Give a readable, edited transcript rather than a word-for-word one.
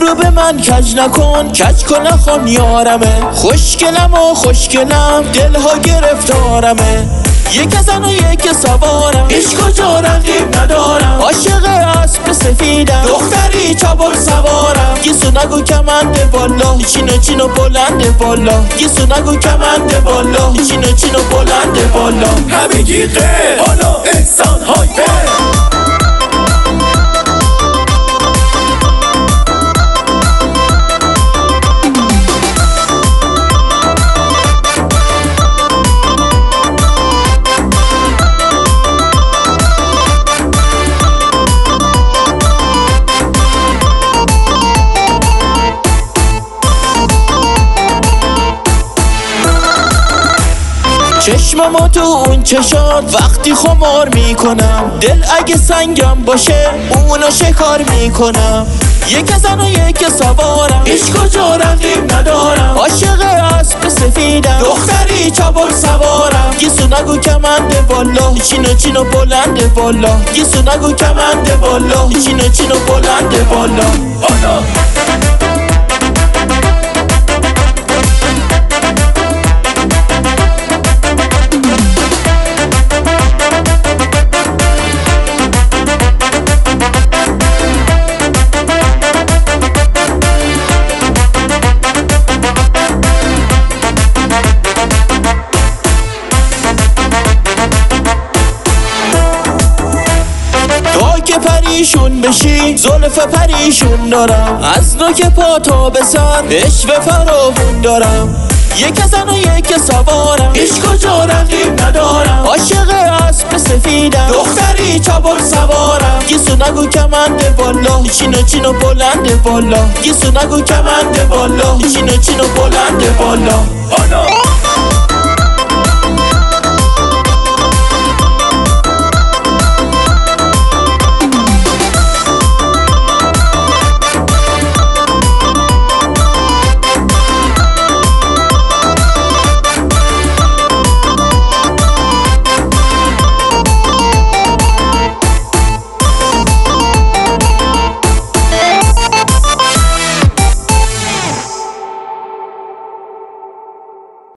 رو به من کج نکن، کج کن نخوام یارمه. خوشگلم و خوشگلم دلها گرفتارمه. یک زن و یک سوارم، عشق کجا رقیب ندارم. عاشق اسب سفیدم، دختری چابر سوارم. گیسو نگو کمند بالا، چینو چینو بلند بالا. گیسو نگو کمند بالا، چینو چینو بلند بالا. همگی غیر، حالا انسان های چشممو تو اون چشات وقتی خمار میکنم. دل اگه سنگم باشه اونو شکار میکنم. یک زن و یک سوارم، عشق کجا رقیب ندارم. عاشق اسب سفیدم، دختری چابر سوارم. گیسو نگو کمند بالا، چینو چینو بلند بالا. گیسو نگو کمند بالا، چینو چینو بلند بالا. که پریشون بشی زلف پریشون دارم. از نوک پا تا به سر عشق فراوون دارم. یک زن و یک سوارم، عشق کجا رقیب ندارم. عاشق اسب سفیدم، دختری چابر سوارم. گیسو نگو کمند بالا، چینو چینو بلند بالا. گیسو نگو کمند بالا، چینو چینو بلند بالا.